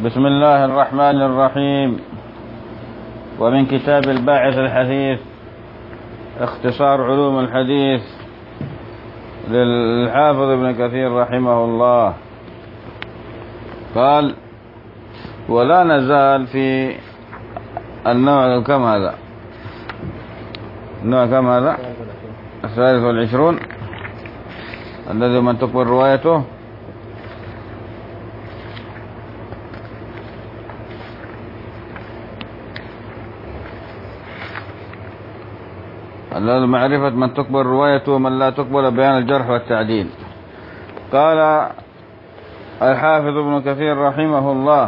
بسم الله الرحمن الرحيم. ومن كتاب الباعث الحثيث اختصار علوم الحديث للحافظ ابن كثير رحمه الله. قال: ولا نزال في النوع كم هذا؟ النوع كم هذا؟ 23 الذي من تقبل روايته. معرفة من تقبل روايته ومن لا تقبل، بيان الجرح والتعديل. قال الحافظ ابن كثير رحمه الله: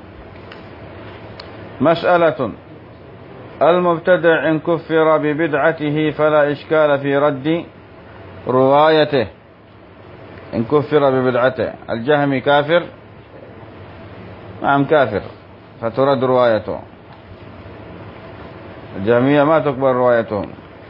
مسألة: المبتدع إن كفر ببدعته فلا إشكال في رد روايته. إن كفر ببدعته، الجهمي كافر؟ نعم كافر، فترد روايته. الجهمية ما تقبل روايتهم.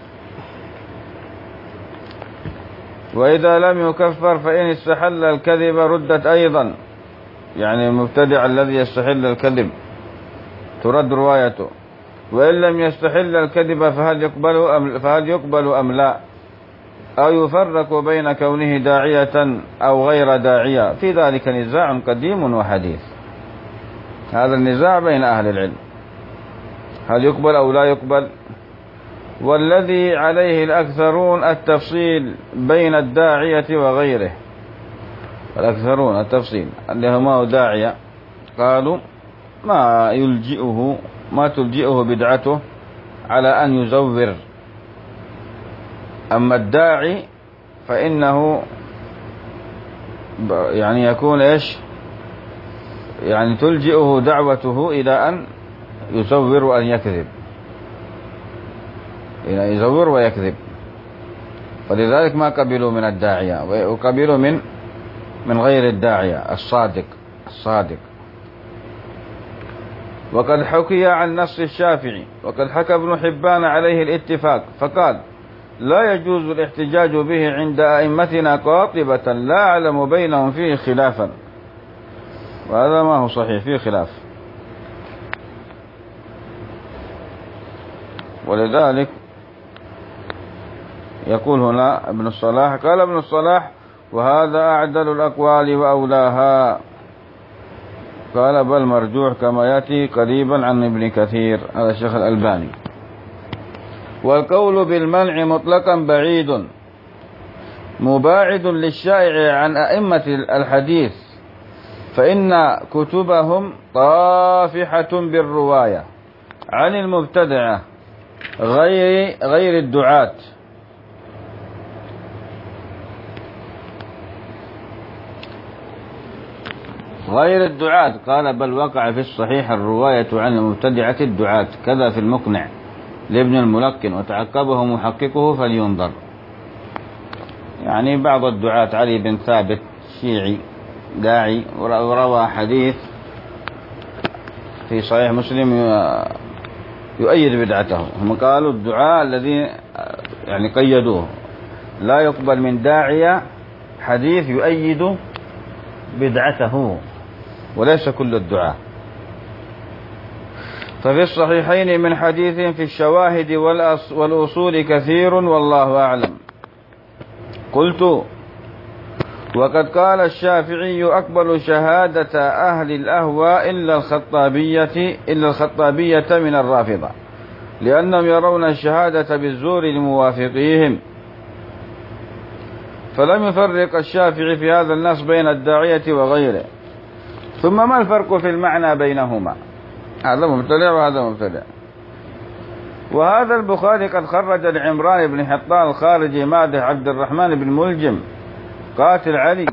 وإذا لم يكفر فإن استحل الكذب ردت أيضا، يعني المبتدع الذي يستحل الكذب ترد روايته. وإن لم يستحل الكذب فهل يقبل أم لا، أو يفرق بين كونه داعية أو غير داعية. في ذلك نزاع قديم وحديث، هذا النزاع بين أهل العلم، هل يقبل أو لا يقبل. والذي عليه الأكثرون التفصيل بين الداعية وغيره. الأكثرون التفصيل اللي هو داعية، قالوا ما تلجئه بدعته على أن يزور. أما الداعي فإنه يعني يكون إيش، يعني تلجئه دعوته إلى أن يزور وأن يكذب، إلى يزور ويكذب. ولذلك ما قبلوا من الداعية، وقبلوا من غير الداعية الصادق. وقد حكي عن نص الشافعي، وقد حكى ابن حبان عليه الاتفاق، فقال: لا يجوز الاحتجاج به عند أئمتنا قاطبة، لا أعلم بينهم فيه خلافا. وهذا ما هو صحيح، فيه خلاف. ولذلك يقول هنا ابن الصلاح، قال ابن الصلاح: وهذا أعدل الأقوال وأولاها. قال: بل مرجوح كما يأتي قريبا عن ابن كثير، هذا الشيخ الألباني. والقول بالمنع مطلقا بعيد مباعد للشائع عن أئمة الحديث، فإن كتبهم طافحة بالرواية عن المبتدعة غير الدعاة. قال: بل وقع في الصحيح الرواية عن المبتدعة الدعاة، كذا في المقنع لابن الملقن، وتعقبه محققه فلينظر. يعني بعض الدعاة، علي بن ثابت شيعي داعي، وروى حديث في صحيح مسلم يؤيد بدعته. هم قالوا الدعاء الذي يعني قيدوه، لا يقبل من داعية حديث يؤيد بدعته، وليس كل الدعاء. ففي الصحيحين من حديث في الشواهد والأصول كثير، والله أعلم. قلت: وقد قال الشافعي: أقبل شهادة أهل الأهواء إلا الخطابية من الرافضة، لأنهم يرون الشهادة بالزور لموافقيهم. فلم يفرق الشافعي في هذا النص بين الداعية وغيره. ثم ما الفرق في المعنى بينهما؟ هذا مبتدع وهذا مبتدع. وهذا البخاري قد خرج لعمران بن حطان الخارجي مادح عبد الرحمن بن ملجم قاتل علي: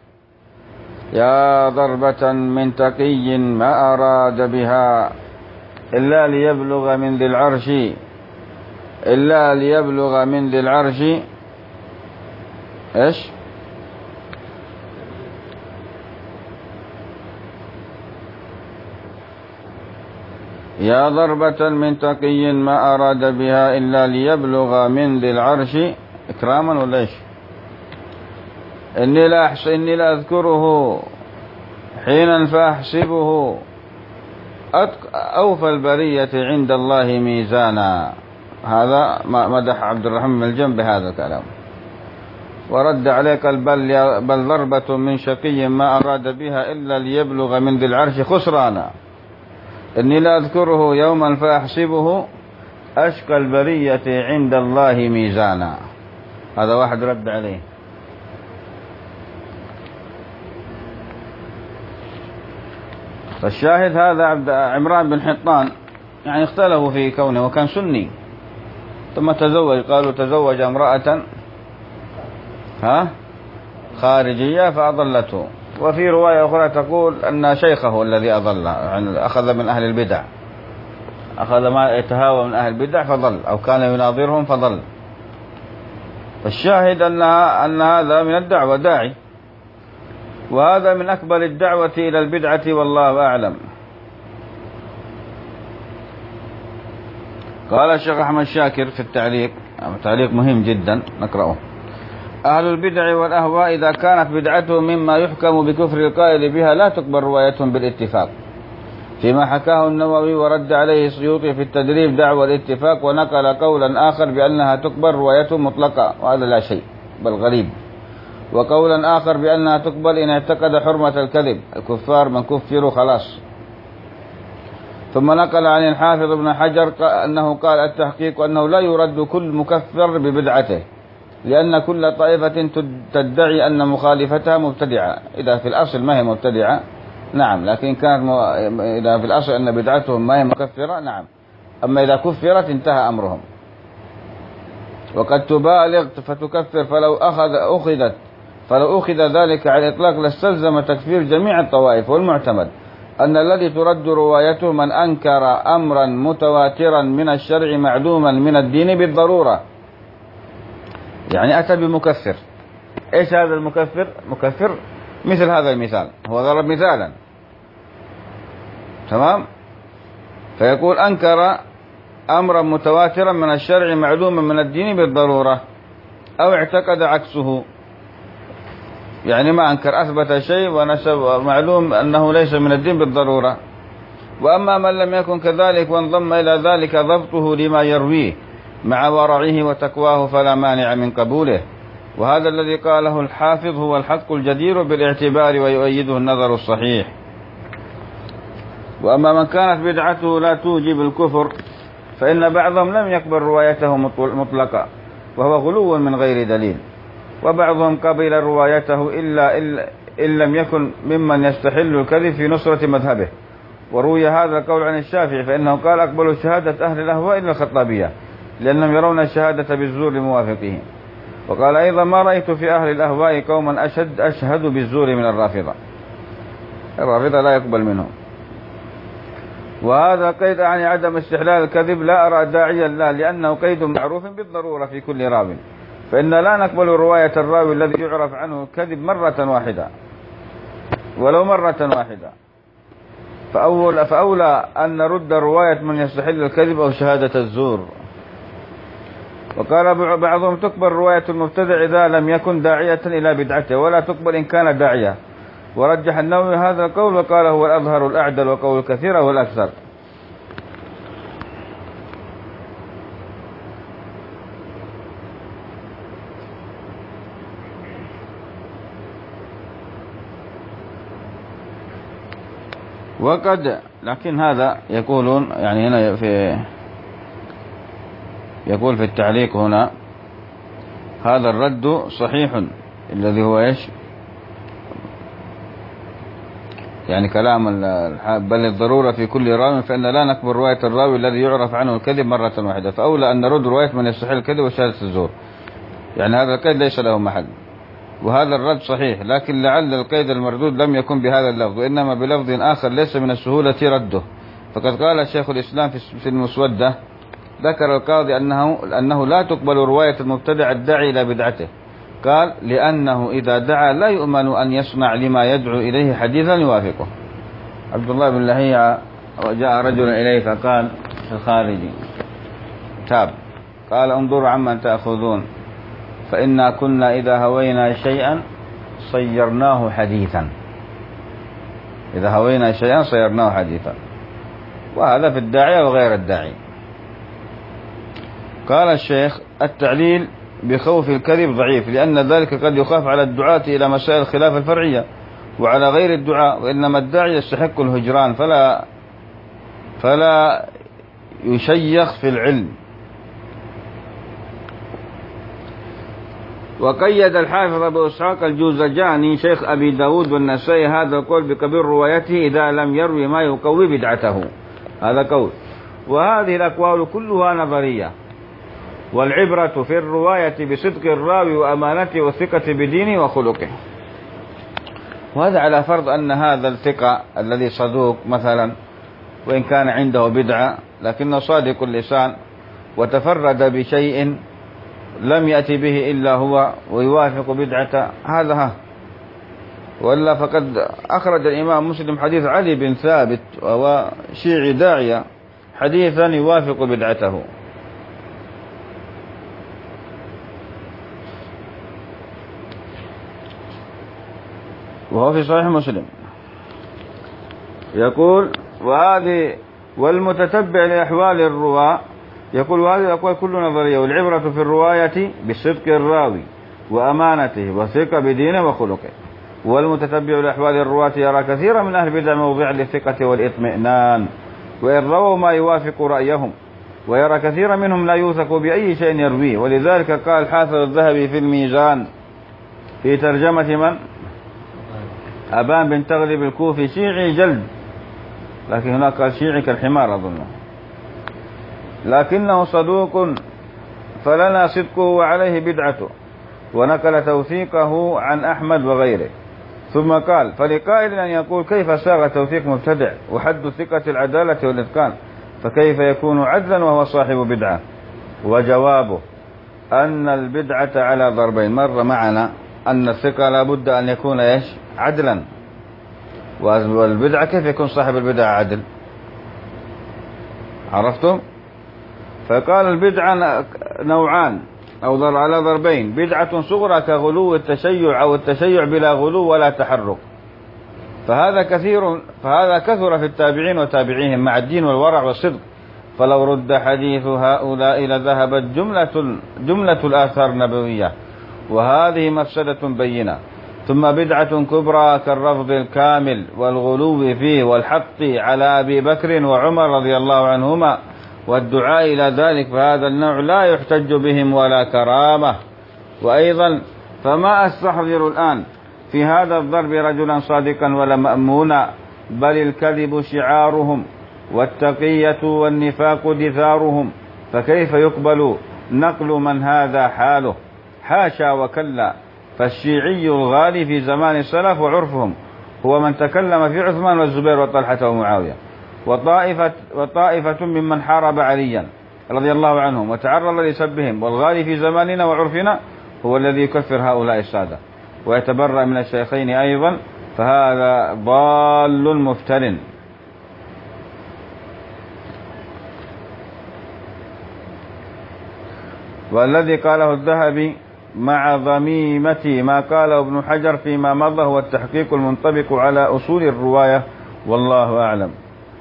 يا ضربة من تقي ما أراد بها إلا ليبلغ من ذي العرش إيش؟ يا ضربة من تقي ما أراد بها إلا ليبلغ من ذي العرش إكراما ولا إيش؟ إني لا أذكره حينا فأحسبه أوفى البرية عند الله ميزانا. هذا مدح عبد الرحمن بن الجن بهذا الكلام. ورد عليك بل ضربة من شقي ما أراد بها إلا ليبلغ من ذي العرش خسرانا، إني لا أذكره يوما فأحسبه أشقى البرية عند الله ميزانا. هذا واحد رد عليه. فالشاهد هذا عمران بن حطان يعني اختلفوا في كونه، وكان سني ثم تزوج، قالوا تزوج امرأة خارجية فأضلته. وفي رواية أخرى تقول أن شيخه الذي أضله، يعني أخذ من أهل البدع، أخذ ما يتهاوى من أهل البدع فضل، أو كان يناظرهم فضل. فالشاهد أن هذا من الدعوة داعي، وهذا من أكبر الدعوة إلى البدعة والله أعلم. قال الشيخ أحمد شاكر في التعليق، تعليق مهم جدا نقرأه: أهل البدع والأهواء إذا كانت بدعتهم مما يحكم بكفر القائل بها لا تقبل روايتهم بالاتفاق، فيما حكاه النووي ورد عليه السيوطي في التدريب دعوى الاتفاق، ونقل قولا آخر بأنها تقبل روايتهم مطلقة، وهذا لا شيء بل غريب، وقولا آخر بأنها تقبل إن اعتقد حرمة الكذب، الكفار من كفروا خلاص. ثم نقل عن الحافظ ابن حجر أنه قال التحقيق أنه لا يرد كل مكفر ببدعته، لأن كل طائفة تدعي أن مخالفتها مبتدعة. إذا في الأصل ما هي مبتدعة نعم، لكن كانت إذا في الأصل أن بدعتهم ما هي مكفرة نعم، أما إذا كفرت انتهى أمرهم. وقد تبالغ فتكفر فلو أخذ ذلك على الإطلاق لاستلزم تكفير جميع الطوائف، والمعتمد أن الذي ترد روايته من أنكر أمرا متواترا من الشرع معلوما من الدين بالضرورة، يعني أتى بمكفر. إيش هذا المكفر؟ مكفر مثل هذا المثال، هو ضرب مثالا تمام، فيقول أنكر أمرا متواترا من الشرع معلوما من الدين بالضرورة، أو اعتقد عكسه، يعني ما أنكر، أثبت شيء ونسب معلوم أنه ليس من الدين بالضرورة. وأما من لم يكن كذلك وانضم إلى ذلك ضبطه لما يرويه مع ورعه وتقواه فلا مانع من قبوله. وهذا الذي قاله الحافظ هو الحق الجدير بالاعتبار ويؤيده النظر الصحيح. وأما من كانت بدعته لا توجب الكفر فإن بعضهم لم يقبل روايته مطلقا، وهو غلو من غير دليل، وبعضهم قبل روايته إلا إن لم يكن ممن يستحل الكذب في نصرة مذهبه. وروي هذا القول عن الشافعي فإنه قال أقبلوا شهادة أهل الأهواء إلا الخطابية، لأنهم يرون الشهادة بالزور لموافقهم. وقال أيضا ما رأيت في أهل الأهواء قوما أشهد بالزور من الرافضة لا يقبل منهم. وهذا قيد عن عدم استحلال الكذب لا أرى داعيا له، لأنه قيد معروف بالضرورة في كل راو، فإن لا نقبل رواية الراوي الذي يعرف عنه الكذب مرة واحدة ولو مرة واحدة، فأولى أن نرد رواية من يستحل الكذب أو شهادة الزور. وقال بعضهم تقبل رواية المبتدع إذا لم يكن داعية إلى بدعته، ولا تقبل إن كان داعية. ورجح النووي هذا القول وقال هو الأظهر الأعدل، وقول الكثير هو الأكثر. وقد لكن هذا يقولون يعني هنا يقول في التعليق هنا هذا الرد صحيح الذي هو ايش يعني كلام بل الضرورة في كل راوي، فإن لا نقبل رواية الراوي الذي يعرف عنه الكذب مرة واحدة، فأولى أن نرد رواية من يستحيل الكذب وشهادة الزور، يعني هذا القيد ليس له محل. وهذا الرد صحيح، لكن لعل القيد المردود لم يكن بهذا اللفظ، وإنما بلفظ آخر ليس من السهولة رده. فقد قال شيخ الإسلام في المسودة ذكر القاضي أنه لا تقبل رواية المبتدع الداعي إلى بدعته، قال لأنه إذا دعا لا يؤمن أن يصنع لما يدعو إليه حديثا يوافقه. عبد الله بن لهيعة جاء رجل إليه فقال الخارجي تاب، قال انظروا عمن تأخذون، فإنا كنا إذا هوينا شيئا صيرناه حديثا. إذا هوينا شيئا صيرناه حديثا، وهذا في الداعية وغير الداعي. قال الشيخ: التعليل بخوف الكذب ضعيف، لأن ذلك قد يخاف على الدعاة إلى مسائل الخلاف الفرعية وعلى غير الدعاء، وإنما الداعي يستحق الهجران فلا يشيخ في العلم. وقيد الحافظ أبو إسحاق الجوزجاني شيخ أبي داود والنسائي هذا القول بكبير روايته إذا لم يروي ما يقوي بدعته، هذا قول. وهذه الأقوال كلها نظرية، والعبرة في الرواية بصدق الراوي وأمانته والثقة بدينه وخلقه. وهذا على فرض أن هذا الثقة الذي صدوق مثلا، وإن كان عنده بدعة لكنه صادق اللسان وتفرد بشيء لم يأتي به إلا هو ويوافق بدعة، هذا ولا فقد أخرج الإمام مسلم حديث علي بن ثابت وهو شيعي داعية حديثا يوافق بدعته. وهو في صحيح مسلم يقول: وهذه والمتتبع لأحوال الرواة، يقول: وهذه الأقوال كل نظرية، والعبرة في الرواية بصدق الراوي وأمانته وثقة بدينه وخلقه. والمتتبع لأحوال الرواة يرى كثيرا من أهل البدع موضع للثقة والإطمئنان وإن رووا ما يوافق رأيهم، ويرى كثيرا منهم لا يوثق بأي شيء يرويه. ولذلك قال الحافظ الذهبي في الميزان في ترجمة من؟ أبان بن تغلب الكوفي: شيعي جلد، لكن هناك قال شيعي كالحمار أظنه، لكنه صدوق فلنا صدقه وعليه بدعته. ونقل توثيقه عن أحمد وغيره. ثم قال: فلقائل أن يقول: كيف ساغ توثيق مبتدع وحد الثقة العدالة والإتقان، فكيف يكون عدلا وهو صاحب بدعة؟ وجوابه أن البدعة على ضربين. مر معنا أن الثقة لا بد أن يكون عدلا، والبدعة كيف يكون صاحب البدعة عدل؟ عرفتم؟ فقال البدعة نوعان أو على ضربين: بدعة صغرى كغلو التشيع أو التشيع بلا غلو ولا تحرك، فهذا كثر في التابعين وتابعيهم مع الدين والورع والصدق، فلو رد حديث هؤلاء لذهبت جملة الآثار النبوية، وهذه مفسدة بينة. ثم بدعة كبرى كالرفض الكامل والغلو فيه والحق على أبي بكر وعمر رضي الله عنهما والدعاء إلى ذلك، فهذا النوع لا يحتج بهم ولا كرامة. وأيضا فما أستحضر الآن في هذا الضرب رجلا صادقا ولا مأمونا، بل الكذب شعارهم والتقية والنفاق دثارهم، فكيف يقبل نقل من هذا حاله؟ حاشا وكلا. فالشيعي الغالي في زمان السلف وعرفهم هو من تكلم في عثمان والزبير وطلحة ومعاوية وطائفة ممن حارب عليا رضي الله عنهم وتعرض لسبهم، والغالي في زماننا وعرفنا هو الذي يكفر هؤلاء السادة ويتبرأ من الشيخين أيضا، فهذا ضال مفتر. والذي قاله الذهبي مع ضميمة ما قاله ابن حجر فيما مضى هو التحقيق المنطبق على أصول الرواية، والله أعلم.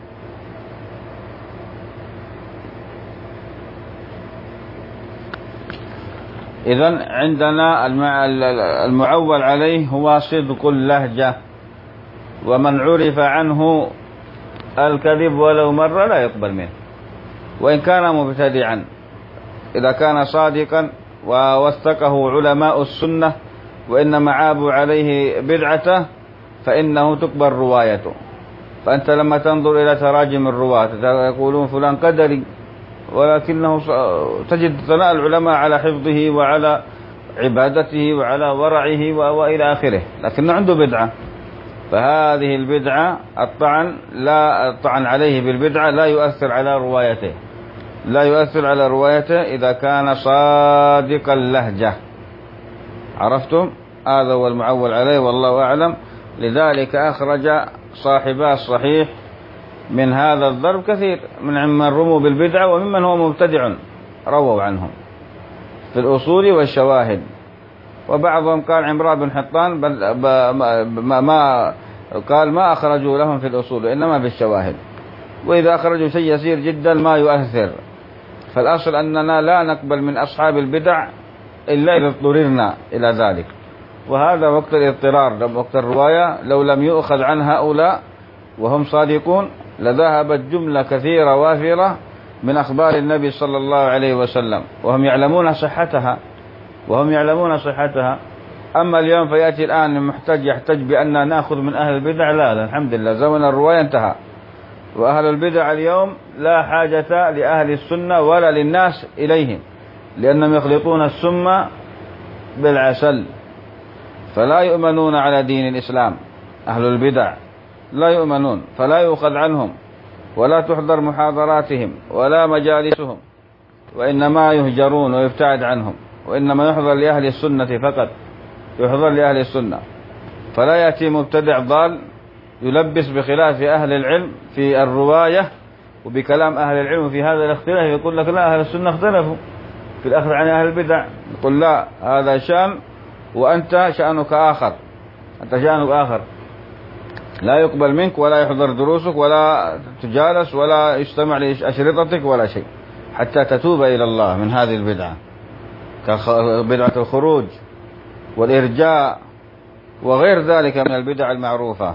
إذن عندنا المعول عليه هو صدق اللهجة، ومن عرف عنه الكذب ولو مرة لا يقبل منه وإن كان مبتدعا. إذا كان صادقا ووثقه علماء السنة وإنما عابوا عليه بدعته فإنه تقبل روايته. فأنت لما تنظر إلى تراجم الرواة يقولون فلان قدري، ولكنه تجد ثناء العلماء على حفظه وعلى عبادته وعلى ورعه وإلى آخره، لكنه عنده بدعة. فهذه البدعة الطعن عليه بالبدعة لا يؤثر على روايته إذا كان صادق اللهجة. عرفتم؟ هذا هو المعول عليه والله أعلم. لذلك أخرج صاحبا الصحيح من هذا الضرب كثير من رموا بالبدعة وممن هو مبتدع رووا عنهم في الأصول والشواهد. وبعضهم قال عمران بن حطان بل ما قال ما أخرجوا لهم في الأصول إنما في الشواهد، وإذا أخرجوا شيء يسير جدا ما يؤثر. فالأصل أننا لا نقبل من أصحاب البدع إلا إذا اضطررنا إلى ذلك، وهذا وقت الاضطرار. وقت الرواية لو لم يؤخذ عن هؤلاء وهم صادقون لذهبت جملة كثيرة وافرة من أخبار النبي صلى الله عليه وسلم وهم يعلمون صحتها. أما اليوم فيأتي الآن المحتج يحتج بأننا نأخذ من أهل البدع، لا الحمد لله زمن الرواية انتهى، وأهل البدع اليوم لا حاجة لأهل السنة ولا للناس إليهم، لأنهم يخلطون السم بالعسل، فلا يؤمنون على دين الإسلام. أهل البدع لا يؤمنون، فلا يؤخذ عنهم ولا تحضر محاضراتهم ولا مجالسهم، وإنما يهجرون ويبتعد عنهم، وإنما يحضر لأهل السنة فقط، يحضر لأهل السنة. فلا يأتي مبتدع ضال يلبس بخلاف أهل العلم في الرواية وبكلام أهل العلم في هذا الاختلاف، يقول لك لا أهل السنة اختلفوا في الأخذ عن أهل البدع، يقول لا هذا شأن وأنت شأنك آخر، أنت شأنك آخر، لا يقبل منك ولا يحضر دروسك ولا تجالس ولا يستمع لأشرطتك ولا شيء حتى تتوب إلى الله من هذه البدعة، كبدعة الخروج والإرجاء وغير ذلك من البدع المعروفة،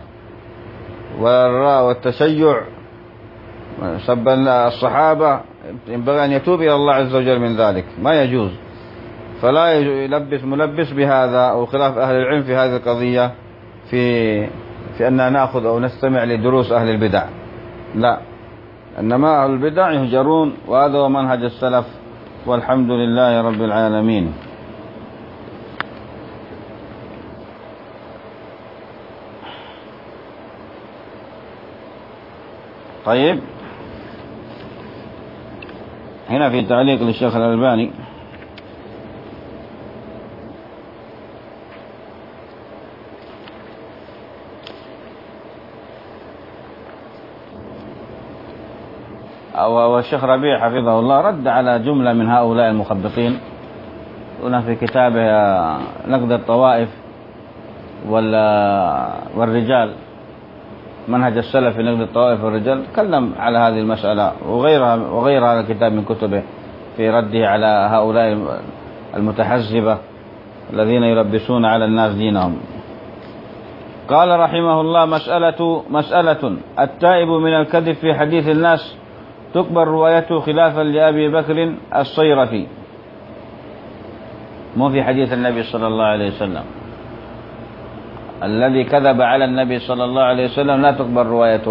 والتشيع، سب الصحابة، ينبغي أن يتوب إلى الله عز وجل من ذلك، ما يجوز. فلا يلبس ملبس بهذا أو خلاف أهل العلم في هذه القضية في أننا نأخذ أو نستمع لدروس أهل البدع، لا، إنما أهل البدع يهجرون، وهذا هو منهج السلف، والحمد لله رب العالمين. طيب، هنا في تعليق للشيخ الألباني: والشيخ ربيع حفظه الله رد على جملة من هؤلاء المخبطين. هنا في كتابه نقد الطوائف والرجال، منهج السلف في نقد الطوائف والرجال، تكلم على هذه المسألة وغير هذا الكتاب من كتبه في رده على هؤلاء المتحزبة الذين يلبسون على الناس دينهم. قال رحمه الله: مسألة التائب من الكذب في حديث الناس تقبل روايته خلافا لأبي بكر الصيرفي، مو في حديث النبي صلى الله عليه وسلم. الذي كذب على النبي صلى الله عليه وسلم لا تقبل روايته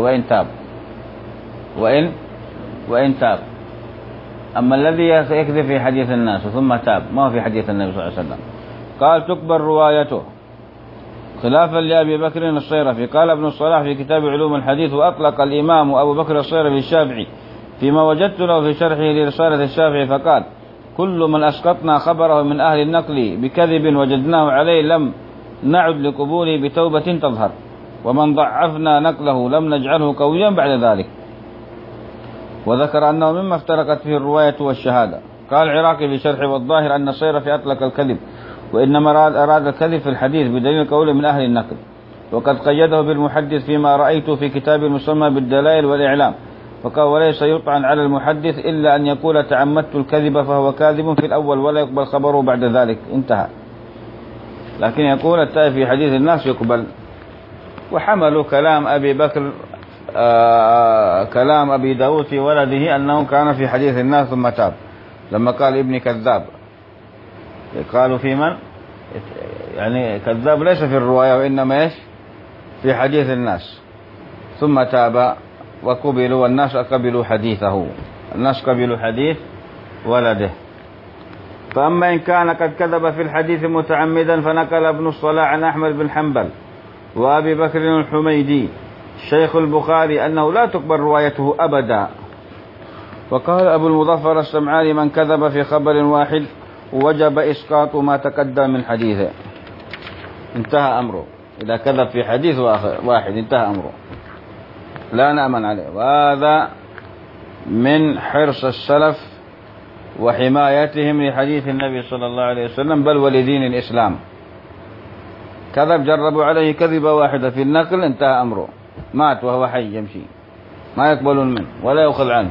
وإن تاب. أما الذي يكذب في حديث الناس ثم تاب ما هو في حديث النبي صلى الله عليه وسلم. قال: تقبل روايته خلافا لأبي بكر الصيرفي. قال ابن الصلاح في كتاب علوم الحديث: وأطلق الإمام أبو بكر الصيرفي الشافعي فيما وجدت له في شرحه لرسالة الشافعي، فقال: كل من أسقطنا خبره من أهل النقل بكذب وجدناه عليه لم نعد لقبوله بتوبة تظهر، ومن ضعفنا نقله لم نجعله قويا بعد ذلك. وذكر أنه مما افترقت فيه الرواية والشهادة. قال العراقي في شرحه: والظاهر أن الصيرفي أطلق الكذب، وإنما أراد الكذب في الحديث بدليل قوله من أهل النقل، وقد قيده بالمحدث فيما رأيته في كتاب المسمى بالدلائل والإعلام، فقال: وليس يطعن على المحدث إلا أن يقول تعمدت الكذب فهو كاذب في الأول ولا يقبل خبره بعد ذلك، انتهى. لكن يقول التائب في حديث الناس يقبل. وحملوا كلام أبي بكر كلام أبي داود في ولده أنه كان في حديث الناس ثم تاب، لما قال ابن كذاب، قالوا في من؟ يعني كذاب ليس في الرواية وإنما إيش؟ في حديث الناس، ثم تاب وقبلوا، والناس قبلوا حديثه، الناس قبلوا حديث ولده. فأما إن كان قد كذب في الحديث متعمدا فنقل ابن الصلاح عن أحمد بن حنبل وأبي بكر الحميدي شيخ البخاري أنه لا تقبل روايته أبدا. وقال أبو المظفر السمعاني: من كذب في خبر واحد وجب إسقاط ما تقدم من حديثه، انتهى أمره. إذا كذب في حديث واحد انتهى أمره، لا نأمن عليه. وهذا من حرص السلف وحمايتهم لحديث النبي صلى الله عليه وسلم، بل ولدين الإسلام. كذب، جربوا عليه كذبة واحدة في النقل انتهى أمره، مات وهو حي يمشي، ما يقبلون منه ولا يأخذ عنه.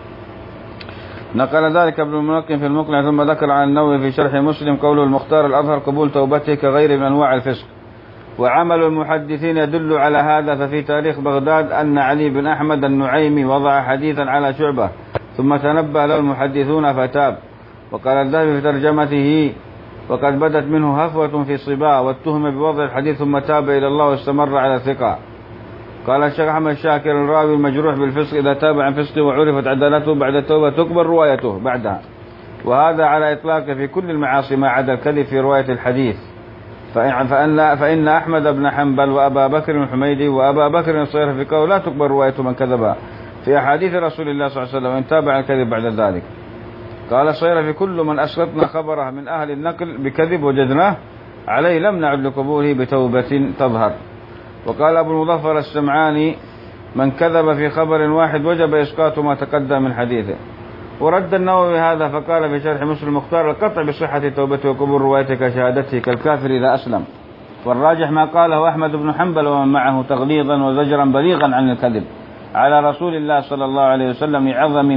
نقل ذلك ابن الملقن في المقنع. ثم ذكر عن النووي في شرح مسلم قوله المختار الأظهر قبول توبته كغير من أنواع الفسق، وعمل المحدثين يدل على هذا. ففي تاريخ بغداد أن علي بن أحمد النعيمي وضع حديثا على شعبة ثم تنبه له المحدثون فتاب. وقال الذهبي في ترجمته وقد بدت منه هفوة في صباه واتهم بوضع الحديث ثم تاب إلى الله واستمر على ثقة. قال الشيخ أحمد شاكر الراوي المجروح بالفسق إذا تاب عن فسقه وعرفت عدالته بعد التوبة تقبل روايته بعدها، وهذا على إطلاقه في كل المعاصي ما عدا الكذب في رواية الحديث. فإن أحمد بن حنبل وأبا بكر الحميدي وأبا بكر الصيرفي قالوا لا تقبل رواية من كذب في أحاديث رسول الله صلى الله عليه وسلم وإن تاب عن الكذب بعد ذلك. قال الصيرفي كل من أسقطنا خبره من أهل النقل بكذب وجدناه عليه لم نعد لقبوله بتوبة تظهر. وقال أبو المظفر السمعاني من كذب في خبر واحد وجب إسقاط ما تقدم من حديثه. ورد النووي هذا فقال في شرح مسلم المختار القطع بصحة توبته وقبول روايته كشهادته كالكافر إذا أسلم. والراجح ما قاله أحمد بن حنبل ومن معه تغليظا وزجرا بليغا عن الكذب على رسول الله صلى الله عليه وسلم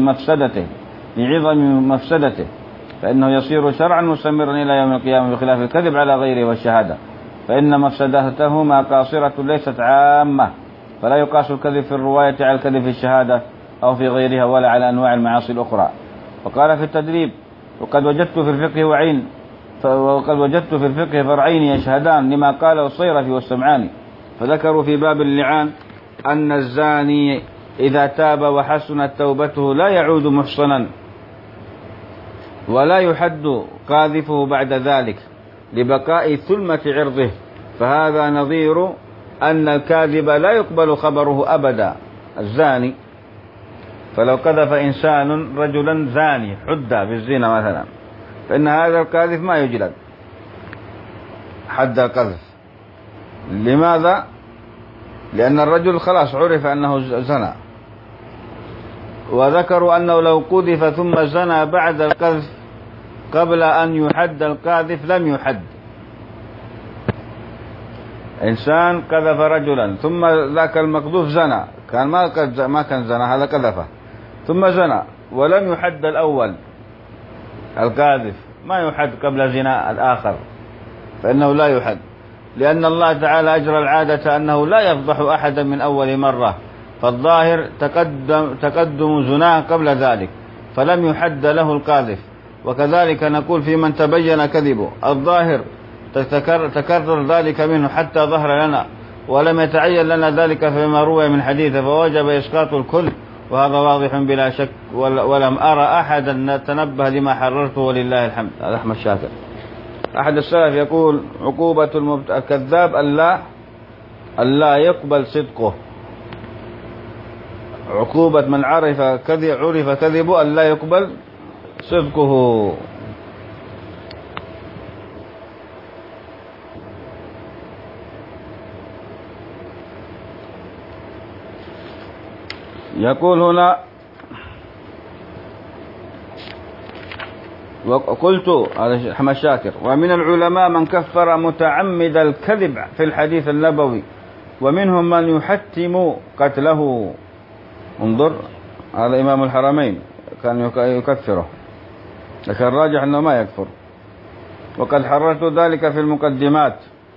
لعظم مفسدته، فإنه يصير شرعا مستمرا إلى يوم القيامة بخلاف الكذب على غيره والشهادة، فإن مفسدتهما قاصرة ليست عامة، فلا يقاس الكذب في الرواية على الكذب في الشهادة أو في غيرها ولا على أنواع المعاصي الأخرى. وقال في التدريب وقد وجدت في الفقه فرعين يشهدان لما قاله الصيرفي والسمعاني، فذكروا في باب اللعان أن الزاني إذا تاب وحسنت توبته لا يعود محصنا ولا يحد قاذفه بعد ذلك لبقاء ثلمة عرضه، فهذا نظير أن الكاذب لا يقبل خبره أبدا. الزاني فلو قذف إنسان رجلا زاني حد بالزنا مثلا فإن هذا القاذف ما يجلد حد القذف. لماذا؟ لأن الرجل خلاص عرف أنه زنى، وذكروا أنه لو قذف ثم زنى بعد القذف قبل أن يحد القاذف لم يحد. إنسان قذف رجلا ثم ذاك المقذوف زنى، كان ما كان زنى، هذا قذفه ثم زنى ولم يحد الأول القاذف، ما يحد قبل زنا الآخر، فإنه لا يحد، لأن الله تعالى أجرى العادة أنه لا يفضح أحدا من أول مرة، فالظاهر تقدم زناه قبل ذلك فلم يحد له القاذف. وكذلك نقول في من تبين كذبه الظاهر تكرر ذلك منه حتى ظهر لنا ولم يتعين لنا ذلك فيما روي من حديثه، فوجب إسقاط الكل، وهذا واضح بلا شك، ولم أرى أحدا تنبه لما حررته ولله الحمد. هذا أحمد شاكر. أحد السلف يقول عقوبة الكذاب ألا يقبل صدقه، عقوبة من عرف كذبه ألا يقبل صدقه. يقول هنا وقلت هذا أحمد شاكر ومن العلماء من كفر متعمد الكذب في الحديث النبوي ومنهم من يحتم قتله. انظر هذا إمام الحرمين كان يكفره، لكن الراجح أنه ما يكفر، وقد حررت ذلك في المقدمات.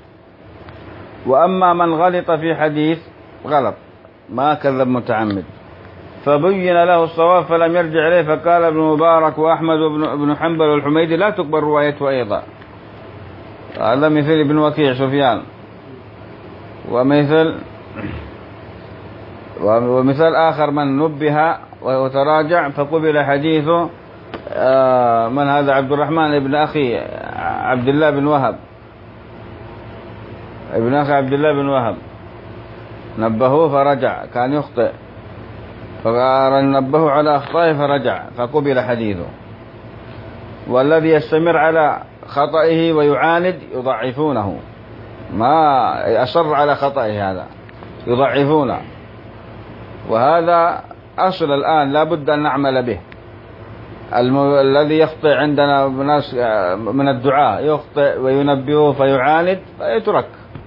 وأما من غلط في حديث غلط ما كذب متعمد فبين له الصواب فلم يرجع إليه، فقال ابن مبارك وأحمد بن حنبل والحميدي لا تقبل روايته أيضا. هذا مثل ابن وكيع سفيان، ومثال آخر من نبه وتراجع فقبل حديثه. من هذا؟ عبد الرحمن ابن أخي عبد الله بن وهب، ابن أخي عبد الله بن وهب نبهوه فرجع، كان يخطئ فنبهوا على أخطائه فرجع فقبل حديثه. والذي يستمر على خطئه ويعاند يضعفونه، ما أصر على خطئه هذا يضعفونه، وهذا أصل الآن لا بد أن نعمل به. الذي يخطئ عندنا ناس من الدعاء يخطئ وينبهه فيعاند فيترك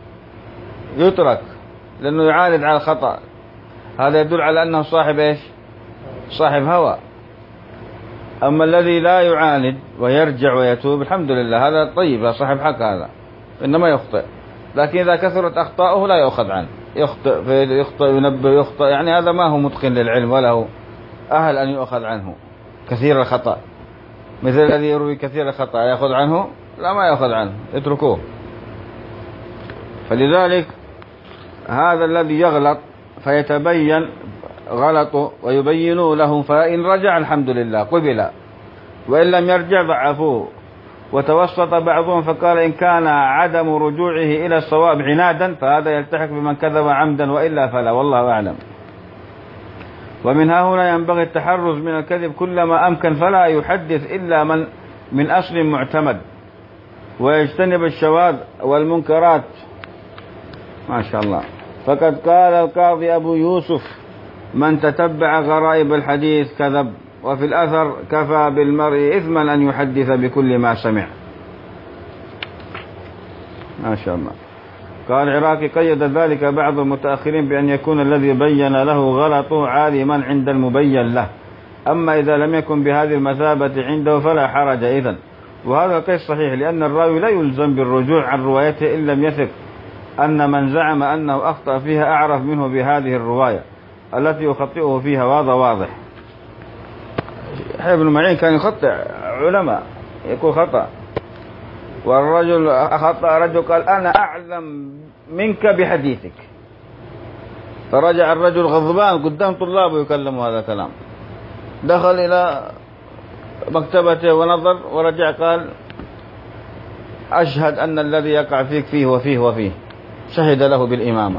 يترك لأنه يعاند على الخطأ، هذا يدل على أنه صاحب إيش؟ صاحب هوى. أما الذي لا يعاند ويرجع ويتوب الحمد لله، هذا طيب، صاحب حق هذا، إنما يخطئ. لكن إذا كثرت أخطاؤه لا يؤخذ عنه، يخطئ ينبه يخطئ، يعني هذا ما هو متقن للعلم ولا هو أهل أن يؤخذ عنه كثير الخطأ. مثل الذي يروي كثير الخطأ يأخذ عنه؟ لا، ما يأخذ عنه، اتركوه. فلذلك هذا الذي يغلط فيتبين غلطه ويبينوا له، فإن رجع الحمد لله قبل، وإن لم يرجع ضعفوه. وتوسط بعضهم فقال إن كان عدم رجوعه إلى الصواب عنادا فهذا يلتحق بمن كذب عمدا، وإلا فلا، والله أعلم. ومنها هنا ينبغي التحرز من الكذب كلما أمكن، فلا يحدث إلا من أصل معتمد، ويجتنب الشواذ والمنكرات. ما شاء الله. فقد قال القاضي أبو يوسف من تتبع غرائب الحديث كذب، وفي الأثر كفى بالمرء إثما أن يحدث بكل ما سمع. ما شاء الله. قال العراقي قيد ذلك بعض المتأخرين بأن يكون الذي بين له غلطه عالما عند المبين له، أما إذا لم يكن بهذه المثابة عنده فلا حرج إذن. وهذا قيس صحيح، لأن الراوي لا يلزم بالرجوع عن روايته إن لم يثق أن من زعم أنه أخطأ فيها أعرف منه بهذه الرواية التي يخطئه فيها، وهذا واضح. ابن معين كان يخطئ علماء، يقول خطأ، والرجل أخطأ رجل قال أنا أعلم منك بحديثك، فرجع الرجل غضبان قدام طلابه يكلم هذا الكلام، دخل إلى مكتبته ونظر ورجع قال أشهد أن الذي يقع فيك فيه وفيه وفيه، شهد له بالإمامة.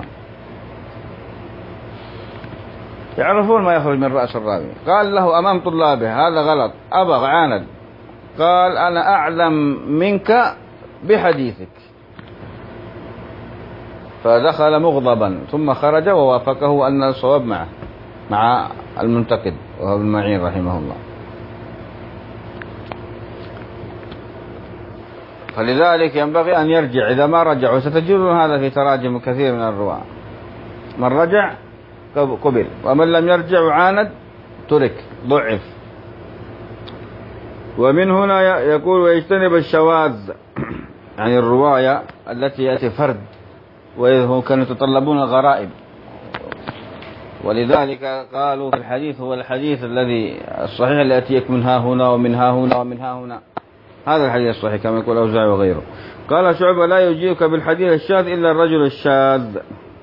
يعرفون ما يخرج من رأس الراوي. قال له أمام طلابه هذا غلط، أبغ عاند، قال أنا أعلم منك بحديثك، فدخل مغضبا ثم خرج ووافقه أن الصواب مع المنتقد وهو ابن معين رحمه الله. فلذلك ينبغي أن يرجع إذا ما رجع، وستجدون هذا في تراجم كثير من الرواة، من رجع قبل، ومن لم يرجع وعاند ترك ضعف. ومن هنا يقول ويجتنب الشواذ، يعني الرواية التي يأتي فرد وهم كانوا يتطلبون الغرائب، ولذلك قالوا في الحديث هو الحديث الذي الصحيح الذي يأتيك من ها هنا ومن ها هنا ومن ها هنا، هذا الحديث الصحيح كما يقول أوزاعي وغيره. قال شعبة لا يجيك بالحديث الشاذ إلا الرجل الشاذ.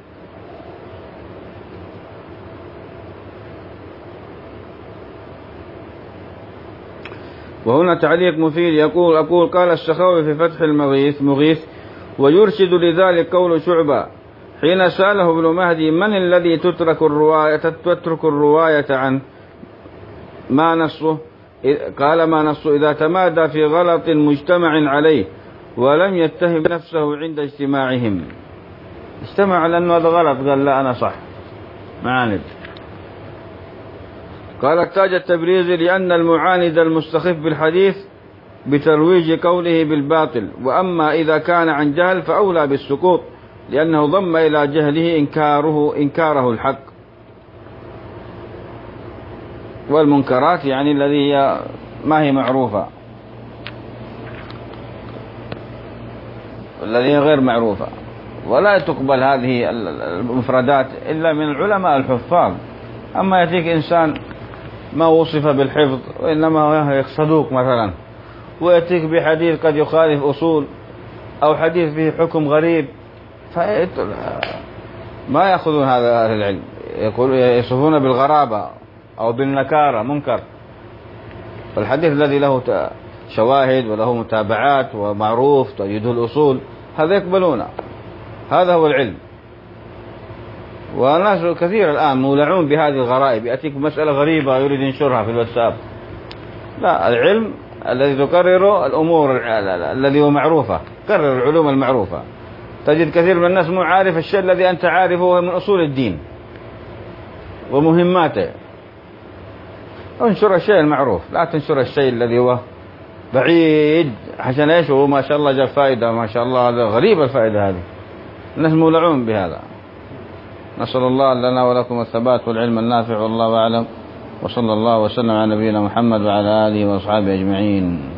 وهنا تعليق مفيد يقول قال السخاوي في فتح المغيث ويرشد لذلك قول شعبة حين سأله ابن مهدي من الذي تترك الرواية عنه، ما نصه؟ قال ما نصه إذا تمادى في غلط مجتمع عليه ولم يتهم نفسه عند اجتماعهم. اجتمع على أنه هذا غلط، قال لا أنا صح، معاند. قال التاج التبريزي لأن المعاند المستخف بالحديث بترويج قوله بالباطل، وأما إذا كان عن جهل فأولى بالسقوط لأنه ضم إلى جهله إنكاره الحق. والمنكرات يعني الذي هي ما هي معروفة، الذي هي غير معروفة، ولا تقبل هذه المفردات إلا من العلماء الحفاظ. أما يأتيك إنسان ما وصف بالحفظ وإنما هو صدوق مثلا، ويأتيك بحديث قد يخالف أصول أو حديث فيه حكم غريب، ما يأخذون هذا العلم، يصفون بالغرابة أو بالنكارة منكر. فالحديث الذي له شواهد وله متابعات ومعروف تجده الأصول هذا يقبلونه، هذا هو العلم. والناس كثير الآن مولعون بهذه الغرائب، يأتيك مسألة غريبة يريد ينشرها في الواتساب. لا، العلم الذي تقرره الأمور الذي هو معروفة، قرر العلوم المعروفة. تجد كثير من الناس مو عارف الشيء الذي أنت عارفه من أصول الدين ومهماته. انشر الشيء المعروف، لا تنشر الشيء الذي هو بعيد عشان ايش، هو ما شاء الله جاب فائدة، ما شاء الله هذا غريب الفائدة هذه، الناس مولعون بهذا. نسأل الله لنا ولكم الثبات والعلم النافع، والله أعلم، وصلى الله وسلم على نبينا محمد وعلى آله وأصحابه أجمعين.